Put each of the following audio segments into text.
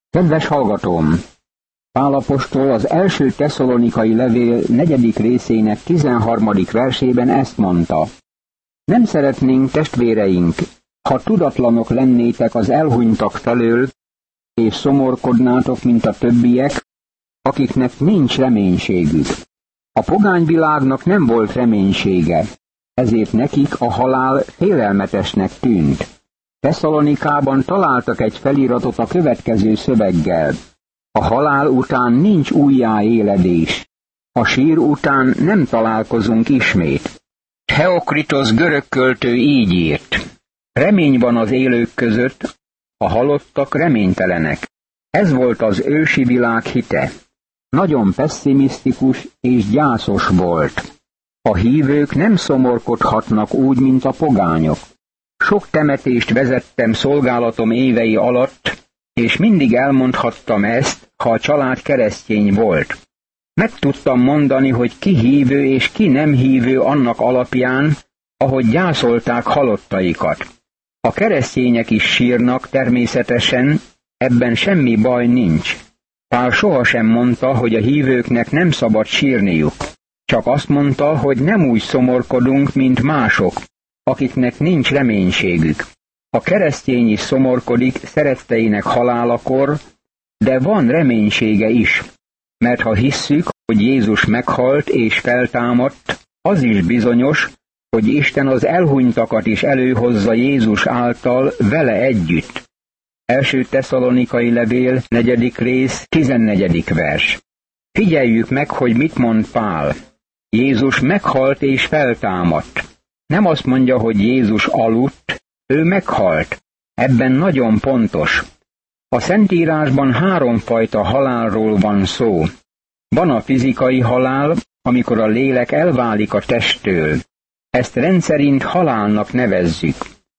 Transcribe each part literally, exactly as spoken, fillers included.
Kedves hallgatóm! Pál apostol az első tesszalonikai levél negyedik részének tizenharmadik versében ezt mondta: Nem szeretnénk, testvéreink, ha tudatlanok lennétek az elhunytak felől, és szomorkodnátok, mint a többiek, akiknek nincs reménységük. A pogányvilágnak nem volt reménysége, ezért nekik a halál félelmetesnek tűnt. Tesszalonikában találtak egy feliratot a következő szöveggel: A halál után nincs újjáéledés, a sír után nem találkozunk ismét. Theokritos görög költő így írt: Remény van az élők között, a halottak reménytelenek. Ez volt az ősi világ hite. Nagyon pesszimisztikus és gyászos volt. A hívők nem szomorkodhatnak úgy, mint a pogányok. Sok temetést vezettem szolgálatom évei alatt, és mindig elmondhattam ezt, ha a család keresztény volt. Meg tudtam mondani, hogy ki hívő és ki nem hívő annak alapján, ahogy gyászolták halottaikat. A keresztények is sírnak természetesen, ebben semmi baj nincs. Pál sohasem mondta, hogy a hívőknek nem szabad sírniuk. Csak azt mondta, hogy nem úgy szomorkodunk, mint mások, akiknek nincs reménységük. A keresztény is szomorkodik szeretteinek halálakor, de van reménysége is, mert ha hisszük, hogy Jézus meghalt és feltámadt, az is bizonyos, hogy Isten az elhunytakat is előhozza Jézus által vele együtt. Első tesszalonikai levél, negyedik rész, tizennegyedik vers. Figyeljük meg, hogy mit mond Pál. Jézus meghalt és feltámadt. Nem azt mondja, hogy Jézus aludt, ő meghalt. Ebben nagyon pontos. A Szentírásban háromfajta halálról van szó. Van a fizikai halál, amikor a lélek elválik a testtől. Ezt rendszerint halálnak nevezzük.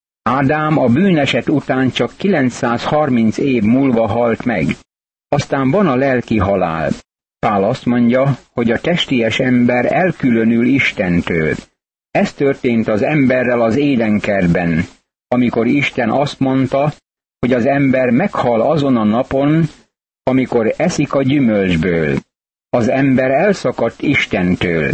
Ádám a bűneset után csak kilencszázharminc év múlva halt meg. Aztán van a lelki halál. Pál azt mondja, hogy a testies ember elkülönül Istentől. Ez történt az emberrel az édenkertben, amikor Isten azt mondta, hogy az ember meghal azon a napon, amikor eszik a gyümölcsből. Az ember elszakadt Istentől.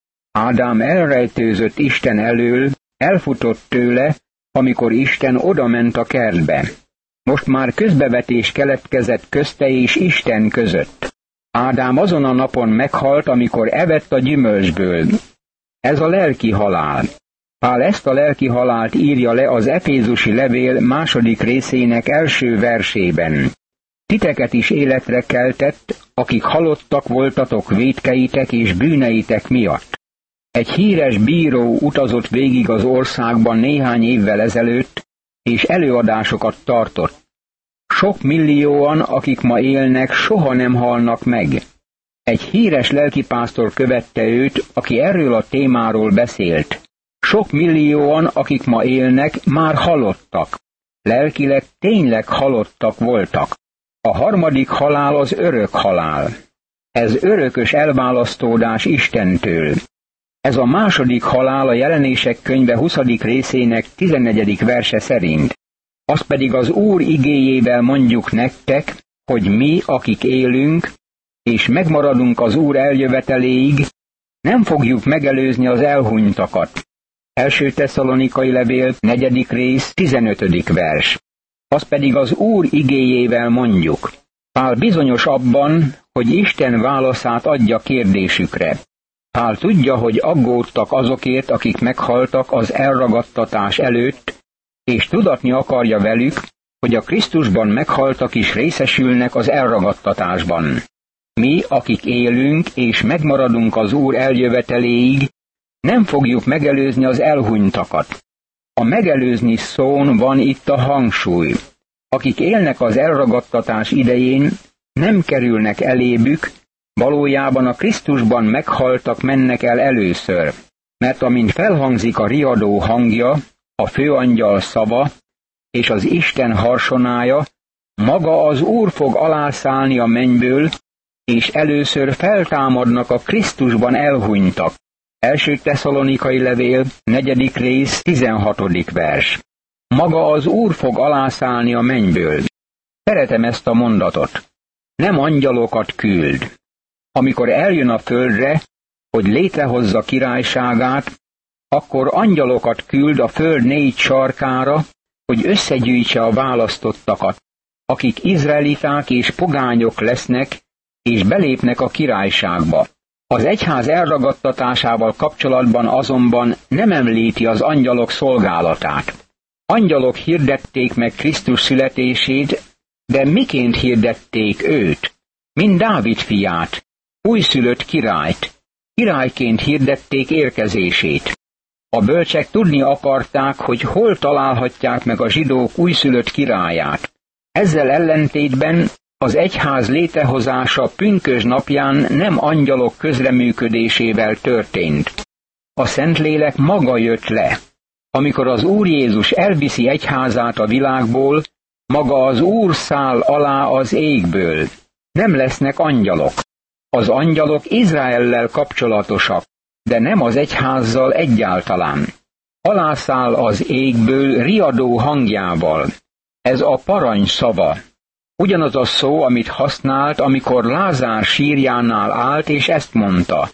Ádám elrejtőzött Isten elől, elfutott tőle, amikor Isten odament a kertbe. Most már közbevetés keletkezett közte és Isten között. Ádám azon a napon meghalt, amikor evett a gyümölcsből. Ez a lelki halál. Pál ezt a lelki halált írja le az Efézusi levél második részének első versében. Titeket is életre keltett, akik halottak voltatok vétkeitek és bűneitek miatt. Egy híres bíró utazott végig az országban néhány évvel ezelőtt, és előadásokat tartott. Sok millióan, akik ma élnek, soha nem halnak meg. Egy híres lelkipásztor követte őt, aki erről a témáról beszélt. Sok millióan, akik ma élnek, már halottak. Lelkileg tényleg halottak voltak. A harmadik halál az örök halál. Ez örökös elválasztódás Istentől. Ez a második halál a Jelenések könyve huszadik részének tizennegyedik verse szerint. Az pedig az Úr igéjével mondjuk nektek, hogy mi, akik élünk, és megmaradunk az Úr eljöveteléig, nem fogjuk megelőzni az elhunytakat. Első tesszalonikai levél, negyedik rész, tizenötödik vers. Az pedig az Úr igéjével mondjuk. Pál bizonyos abban, hogy Isten válaszát adja kérdésükre. Pál tudja, hogy aggódtak azokért, akik meghaltak az elragadtatás előtt, és tudatni akarja velük, hogy a Krisztusban meghaltak is részesülnek az elragadtatásban. Mi, akik élünk és megmaradunk az Úr eljöveteléig, nem fogjuk megelőzni az elhunytakat. A megelőzni szón van itt a hangsúly. Akik élnek az elragadtatás idején, nem kerülnek elébük, valójában a Krisztusban meghaltak mennek el először, mert amint felhangzik a riadó hangja, a főangyal szava és az Isten harsonája, maga az Úr fog alászállni a mennyből, és először feltámadnak a Krisztusban elhunytak. Első tesszalonikai levél, negyedik rész, tizenhatodik vers. Maga az Úr fog alászállni a mennyből. Szeretem ezt a mondatot. Nem angyalokat küld. Amikor eljön a földre, hogy létrehozza királyságát, akkor angyalokat küld a föld négy sarkára, hogy összegyűjtse a választottakat, akik izraeliták és pogányok lesznek, és belépnek a királyságba. Az egyház elragadtatásával kapcsolatban azonban nem említi az angyalok szolgálatát. Angyalok hirdették meg Krisztus születését, de miként hirdették őt? Mint Dávid fiát, újszülött királyt. Királyként hirdették érkezését. A bölcsek tudni akarták, hogy hol találhatják meg a zsidók újszülött királyát. Ezzel ellentétben az egyház létrehozása pünkösd napján nem angyalok közreműködésével történt. A Szentlélek maga jött le. Amikor az Úr Jézus elviszi egyházát a világból, maga az Úr száll alá az égből. Nem lesznek angyalok. Az angyalok Izraellel kapcsolatosak, de nem az egyházzal egyáltalán. Alászáll az égből riadó hangjával. Ez a parancs szava. Ugyanaz a szó, amit használt, amikor Lázár sírjánál állt, és ezt mondta.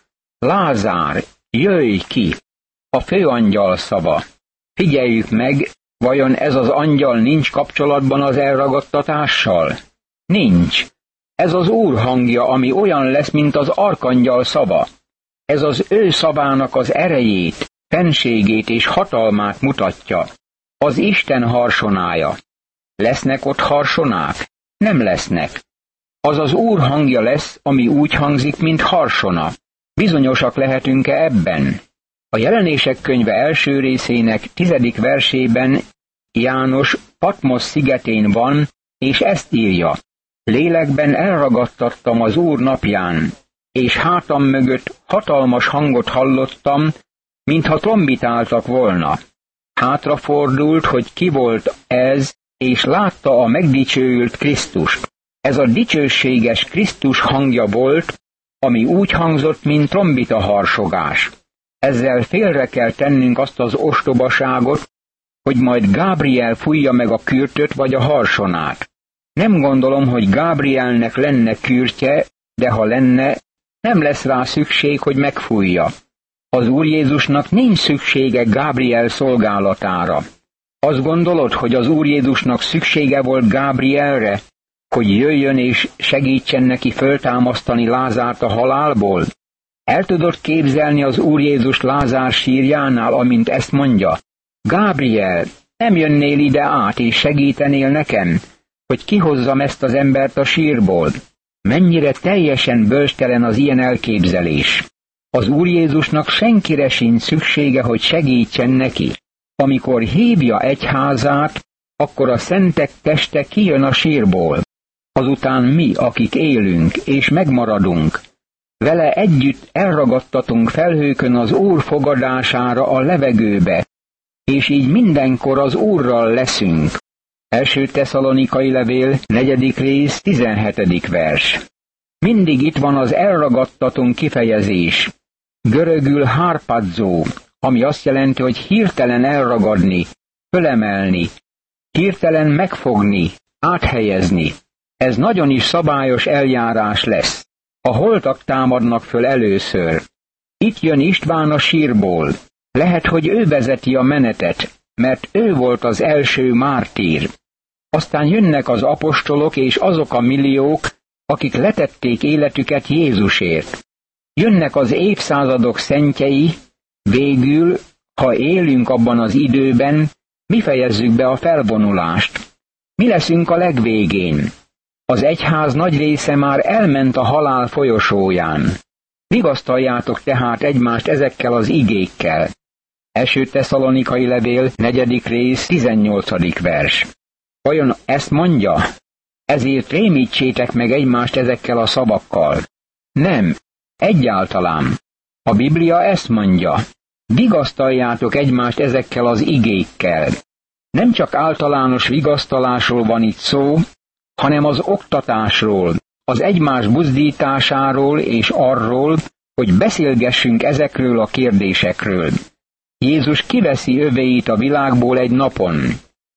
Lázár, jöjj ki! A főangyal szava. Figyeljük meg, vajon ez az angyal nincs kapcsolatban az elragadtatással? Nincs. Ez az Úr hangja, ami olyan lesz, mint az arkangyal szava. Ez az ő szavának az erejét, fenségét és hatalmát mutatja. Az Isten harsonája. Lesznek ott harsonák? Nem lesznek. Az az Úr hangja lesz, ami úgy hangzik, mint harsona. Bizonyosak lehetünk-e ebben? A Jelenések könyve első részének tizedik versében János Patmos szigetén van, és ezt írja. Lélekben elragadtattam az Úr napján, és hátam mögött hatalmas hangot hallottam, mintha trombitáltak volna. Hátrafordult, hogy ki volt ez, és látta a megdicsőült Krisztust. Ez a dicsőséges Krisztus hangja volt, ami úgy hangzott, mint trombita harsogás. Ezzel félre kell tennünk azt az ostobaságot, hogy majd Gábriel fújja meg a kürtöt vagy a harsonát. Nem gondolom, hogy Gábrielnek lenne kürtje, de ha lenne, nem lesz rá szükség, hogy megfújja. Az Úr Jézusnak nincs szüksége Gábriel szolgálatára. Azt gondolod, hogy az Úr Jézusnak szüksége volt Gábrielre, hogy jöjjön és segítsen neki föltámasztani Lázárt a halálból? El tudod képzelni az Úr Jézus Lázár sírjánál, amint ezt mondja? Gábriel, nem jönnél ide át és segítenél nekem, hogy kihozzam ezt az embert a sírból? Mennyire teljesen bölcstelen az ilyen elképzelés. Az Úr Jézusnak senkire sincs szüksége, hogy segítsen neki. Amikor hívja egyházát, akkor a szentek teste kijön a sírból. Azután mi, akik élünk és megmaradunk, vele együtt elragadtatunk felhőkön az Úr fogadására a levegőbe, és így mindenkor az Úrral leszünk. Első Tesszalonikai levél, negyedik rész, tizenhetedik vers. Mindig itt van az elragadtatunk kifejezés. Görögül harpazzó, ami azt jelenti, hogy hirtelen elragadni, fölemelni, hirtelen megfogni, áthelyezni. Ez nagyon is szabályos eljárás lesz. A holtak támadnak föl először. Itt jön István a sírból. Lehet, hogy ő vezeti a menetet, mert ő volt az első mártír. Aztán jönnek az apostolok és azok a milliók, akik letették életüket Jézusért. Jönnek az évszázadok szentjei, végül, ha élünk abban az időben, mi fejezzük be a felvonulást. Mi leszünk a legvégén? Az egyház nagy része már elment a halál folyosóján. Vigasztaljátok tehát egymást ezekkel az igékkel. Első Tesszalonikai levél, negyedik rész, tizennyolcadik vers. Vajon ezt mondja? Ezért rémítsétek meg egymást ezekkel a szavakkal. Nem, egyáltalán. A Biblia ezt mondja. Vigasztaljátok egymást ezekkel az igékkel. Nem csak általános vigasztalásról van itt szó, hanem az oktatásról, az egymás buzdításáról és arról, hogy beszélgessünk ezekről a kérdésekről. Jézus kiveszi övéit a világból egy napon.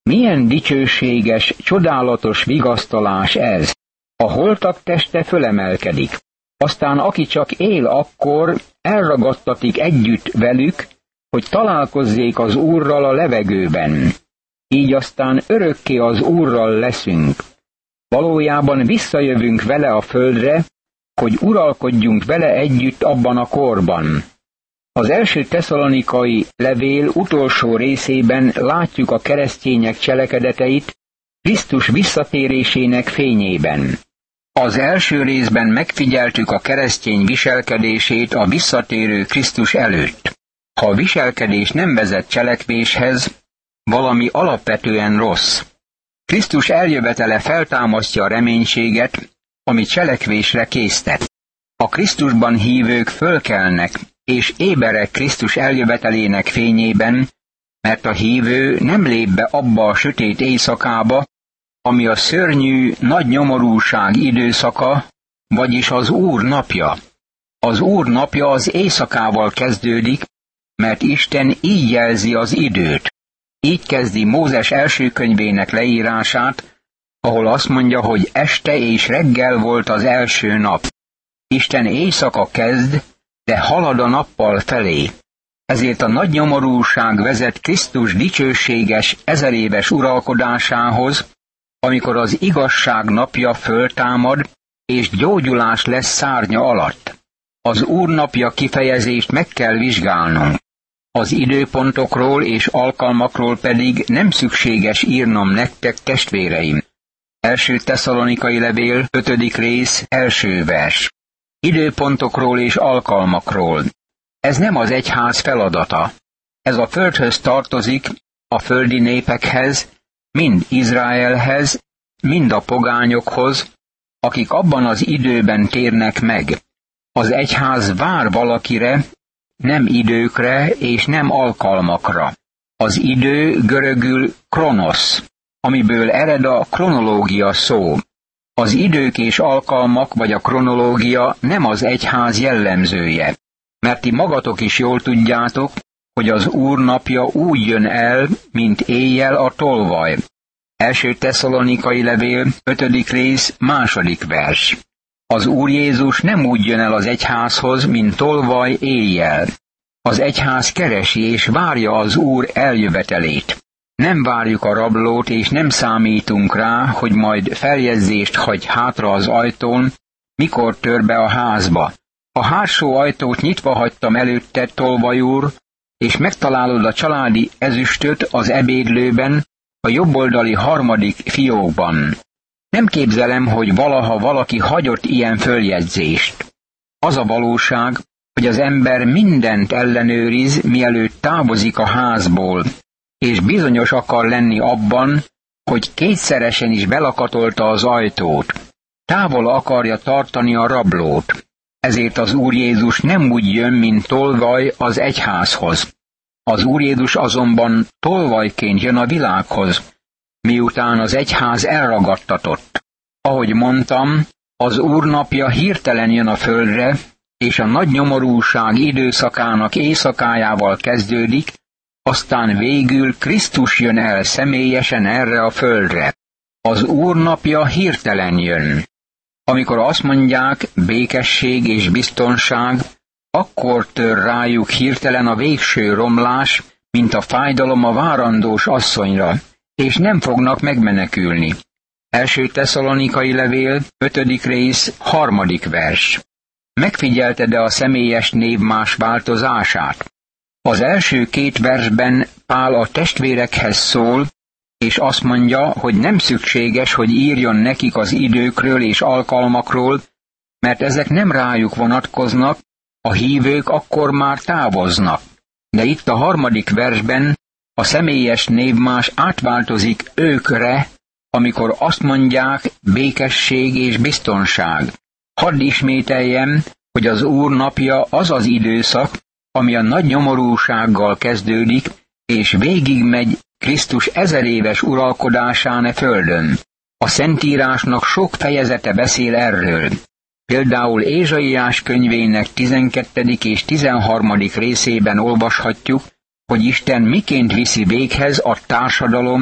Milyen dicsőséges, csodálatos vigasztalás ez! A holtak teste fölemelkedik. Aztán aki csak él akkor, elragadtatik együtt velük, hogy találkozzék az Úrral a levegőben. Így aztán örökké az Úrral leszünk. Valójában visszajövünk vele a földre, hogy uralkodjunk vele együtt abban a korban. Az első tesszalonikai levél utolsó részében látjuk a keresztények cselekedeteit Krisztus visszatérésének fényében. Az első részben megfigyeltük a keresztény viselkedését a visszatérő Krisztus előtt. Ha a viselkedés nem vezet cselekvéshez, valami alapvetően rossz. Krisztus eljövetele feltámasztja a reménységet, ami cselekvésre késztet. A Krisztusban hívők fölkelnek, és éberek Krisztus eljövetelének fényében, mert a hívő nem lép be abba a sötét éjszakába, ami a szörnyű, nagy nyomorúság időszaka, vagyis az Úr napja. Az Úr napja az éjszakával kezdődik, mert Isten így jelzi az időt. Így kezdi Mózes első könyvének leírását, ahol azt mondja, hogy este és reggel volt az első nap. Isten éjszaka kezd, de halad a nappal felé. Ezért a nagy nyomorúság vezet Krisztus dicsőséges, ezeréves uralkodásához, amikor az igazság napja föltámad, és gyógyulás lesz szárnya alatt. Az Úr napja kifejezést meg kell vizsgálnunk. Az időpontokról és alkalmakról pedig nem szükséges írnom nektek, testvéreim. Első tesszalonikai levél, ötödik rész, első vers. Időpontokról és alkalmakról. Ez nem az egyház feladata. Ez a földhöz tartozik, a földi népekhez, mind Izraelhez, mind a pogányokhoz, akik abban az időben térnek meg. Az egyház vár valakire, nem időkre és nem alkalmakra. Az idő görögül kronosz, amiből ered a kronológia szó. Az idők és alkalmak vagy a kronológia nem az egyház jellemzője, mert ti magatok is jól tudjátok, hogy az Úr napja úgy jön el, mint éjjel a tolvaj. Első tesszalonikai levél, ötödik rész, második vers. Az Úr Jézus nem úgy jön el az egyházhoz, mint tolvaj éjjel. Az egyház keresi és várja az Úr eljövetelét. Nem várjuk a rablót, és nem számítunk rá, hogy majd feljegyzést hagy hátra az ajtón, mikor tör be a házba. A hátsó ajtót nyitva hagytam előtte, tolvaj úr, és megtalálod a családi ezüstöt az ebédlőben, a jobboldali harmadik fiókban. Nem képzelem, hogy valaha valaki hagyott ilyen följegyzést. Az a valóság, hogy az ember mindent ellenőriz, mielőtt távozik a házból, és bizonyos akar lenni abban, hogy kétszeresen is belakatolta az ajtót. Távol akarja tartani a rablót. Ezért az Úr Jézus nem úgy jön, mint tolvaj az egyházhoz. Az Úr Jézus azonban tolvajként jön a világhoz, miután az egyház elragadtatott. Ahogy mondtam, az Úr napja hirtelen jön a földre, és a nagy nyomorúság időszakának éjszakájával kezdődik, aztán végül Krisztus jön el személyesen erre a földre. Az Úr napja hirtelen jön. Amikor azt mondják békesség és biztonság, akkor tör rájuk hirtelen a végső romlás, mint a fájdalom a várandós asszonyra, és nem fognak megmenekülni. Első tesszalonikai levél, ötödik rész, harmadik vers. Megfigyelted-e a személyes névmás változását? Az első két versben Pál a testvérekhez szól, és azt mondja, hogy nem szükséges, hogy írjon nekik az időkről és alkalmakról, mert ezek nem rájuk vonatkoznak, a hívők akkor már távoznak. De itt a harmadik versben a személyes névmás átváltozik őkre, amikor azt mondják békesség és biztonság. Hadd ismételjem, hogy az Úr napja az az időszak, ami a nagy nyomorúsággal kezdődik, és végigmegy Krisztus ezeréves uralkodásán e földön. A Szentírásnak sok fejezete beszél erről. Például Ézsaiás könyvének tizenkettedik és tizenharmadik részében olvashatjuk, hogy Isten miként viszi véghez a társadalom,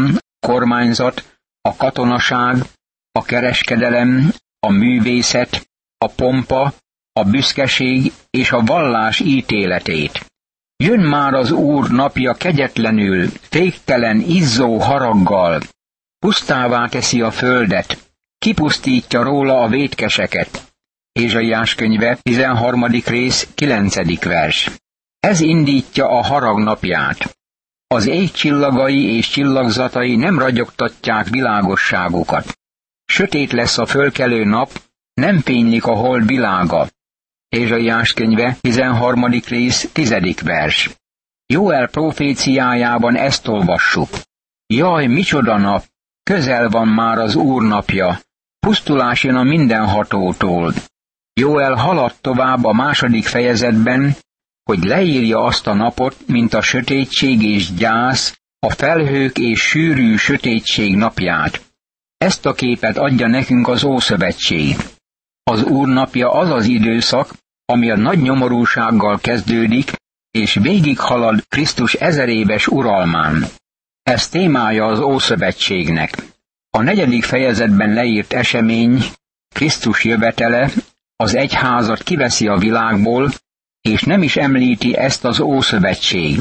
kormányzat, a katonaság, a kereskedelem, a művészet, a pompa, a büszkeség és a vallás ítéletét. Jön már az Úr napja kegyetlenül, féktelen, izzó haraggal. Pusztává teszi a földet, kipusztítja róla a vétkeseket. Ézsaiás könyve, tizenharmadik rész, kilencedik vers. Ez indítja a harag napját. Az ég csillagai és csillagzatai nem ragyogtatják világosságukat. Sötét lesz a fölkelő nap, nem fénylik a hold világa. Ézsaiás könyve, tizenharmadik rész, tizedik vers. Jóel proféciájában ezt olvassuk. Jaj, micsoda nap! Közel van már az Úr napja, pusztulás jön a mindenhatótól. Jóel haladt tovább a második fejezetben, hogy leírja azt a napot, mint a sötétség és gyász, a felhők és sűrű sötétség napját. Ezt a képet adja nekünk az Ószövetség. Az Úr napja az az időszak, ami a nagy nyomorúsággal kezdődik, és végighalad Krisztus ezeréves uralmán. Ez témája az Ószövetségnek. A negyedik fejezetben leírt esemény, Krisztus jövetele, az egyházat kiveszi a világból, és nem is említi ezt az Ószövetség.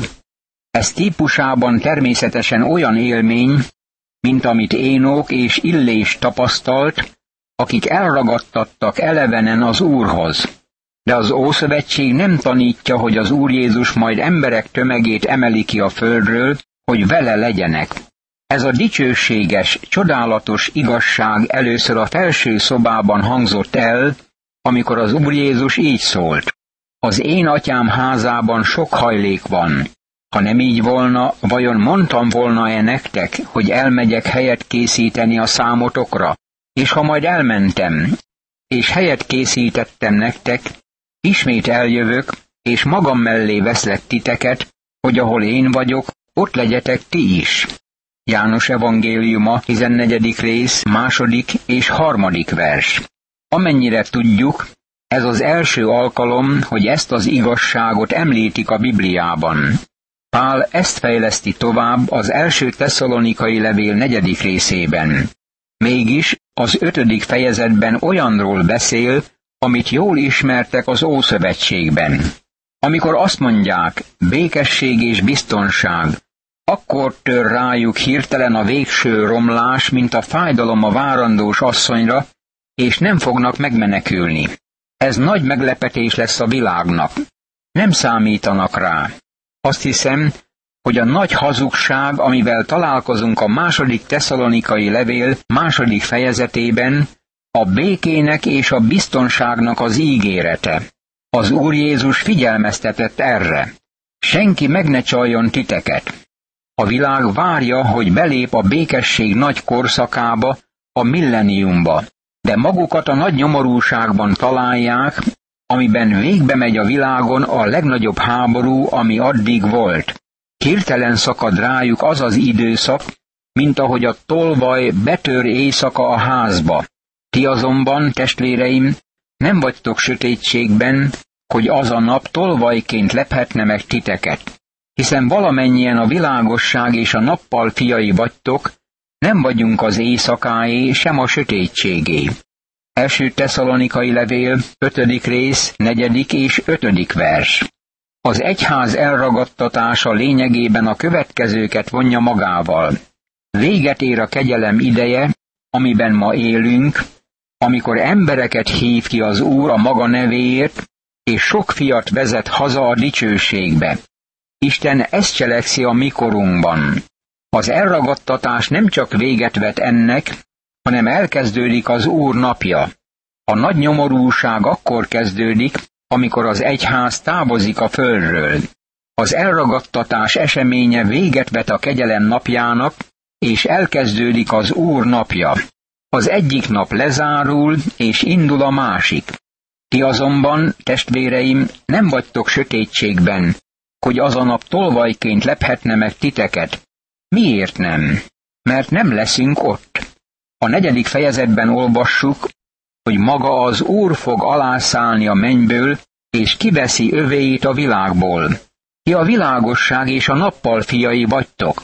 Ez típusában természetesen olyan élmény, mint amit Énok és Illés tapasztalt, akik elragadtattak elevenen az Úrhoz. De az Ószövetség nem tanítja, hogy az Úr Jézus majd emberek tömegét emeli ki a földről, hogy vele legyenek. Ez a dicsőséges, csodálatos igazság először a felső szobában hangzott el, amikor az Úr Jézus így szólt. Az én atyám házában sok hajlék van. Ha nem így volna, vajon mondtam volna-e nektek, hogy elmegyek helyet készíteni a számotokra? És ha majd elmentem, és helyet készítettem nektek, ismét eljövök, és magam mellé veszlek titeket, hogy ahol én vagyok, ott legyetek ti is. János evangéliuma, tizennegyedik rész, második és harmadik vers. Amennyire tudjuk, ez az első alkalom, hogy ezt az igazságot említik a Bibliában. Pál ezt fejleszti tovább az első Tesszalonikai levél negyedik részében. Mégis az ötödik fejezetben olyanról beszél, amit jól ismertek az Ószövetségben. Amikor azt mondják, békesség és biztonság, akkor tör rájuk hirtelen a végső romlás, mint a fájdalom a várandós asszonyra, és nem fognak megmenekülni. Ez nagy meglepetés lesz a világnak. Nem számítanak rá. Azt hiszem, hogy a nagy hazugság, amivel találkozunk a második Tesszalonikai levél második fejezetében, a békének és a biztonságnak az ígérete. Az Úr Jézus figyelmeztetett erre. Senki meg ne csaljon titeket. A világ várja, hogy belép a békesség nagy korszakába, a milleniumba, de magukat a nagy nyomorúságban találják, amiben végbe megy a világon a legnagyobb háború, ami addig volt. Hirtelen szakad rájuk az az időszak, mint ahogy a tolvaj betör éjszaka a házba. Ti azonban, testvéreim, nem vagytok sötétségben, hogy az a nap tolvajként lephetne meg titeket. Hiszen valamennyien a világosság és a nappal fiai vagytok, nem vagyunk az éjszakáé, sem a sötétségé. Első Tesszalonikai levél, ötödik rész, negyedik és ötödik vers. Az egyház elragadtatása lényegében a következőket vonja magával. Véget ér a kegyelem ideje, amiben ma élünk, amikor embereket hív ki az Úr a maga nevéért, és sok fiat vezet haza a dicsőségbe. Isten ezt cselekszi a mi korunkban. Az elragadtatás nem csak véget vet ennek, hanem elkezdődik az Úr napja. A nagy nyomorúság akkor kezdődik, amikor az egyház távozik a földről. Az elragadtatás eseménye véget vet a kegyelem napjának, és elkezdődik az Úr napja. Az egyik nap lezárul, és indul a másik. Ti azonban, testvéreim, nem vagytok sötétségben, hogy az a nap tolvajként lephetne meg titeket. Miért nem? Mert nem leszünk ott. A negyedik fejezetben olvassuk, hogy maga az Úr fog alászállni a mennyből, és kiveszi övéit a világból. Ti a világosság és a nappal fiai vagytok.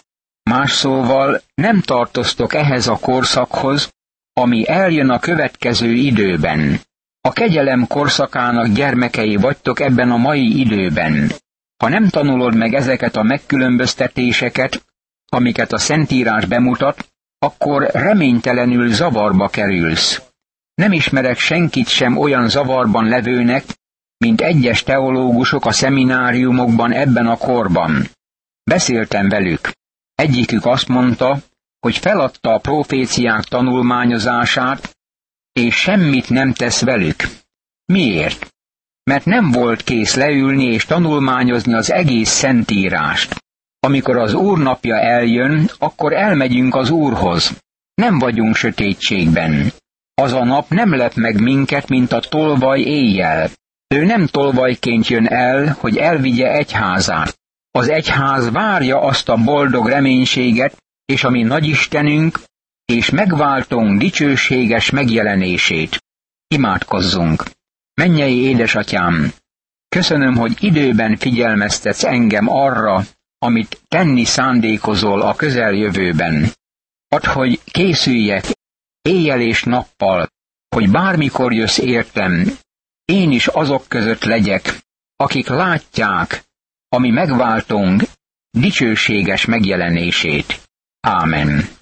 Más szóval nem tartoztok ehhez a korszakhoz, ami eljön a következő időben. A kegyelem korszakának gyermekei vagytok ebben a mai időben. Ha nem tanulod meg ezeket a megkülönböztetéseket, amiket a Szentírás bemutat, akkor reménytelenül zavarba kerülsz. Nem ismerek senkit sem olyan zavarban levőnek, mint egyes teológusok a szemináriumokban ebben a korban. Beszéltem velük. Egyikük azt mondta, hogy feladta a proféciák tanulmányozását, és semmit nem tesz velük. Miért? Mert nem volt kész leülni és tanulmányozni az egész Szentírást. Amikor az Úr napja eljön, akkor elmegyünk az Úrhoz. Nem vagyunk sötétségben. Az a nap nem lep meg minket, mint a tolvaj éjjel. Ő nem tolvajként jön el, hogy elvigye egyházát. Az egyház várja azt a boldog reménységet, és a mi nagyistenünk, és megváltónk dicsőséges megjelenését. Imádkozzunk! Mennyei édesatyám, köszönöm, hogy időben figyelmeztetsz engem arra, amit tenni szándékozol a közeljövőben. Add, hogy készüljek éjjel és nappal, hogy bármikor jössz értem, én is azok között legyek, akik látják, ami megváltónk dicsőséges megjelenését. Ámen.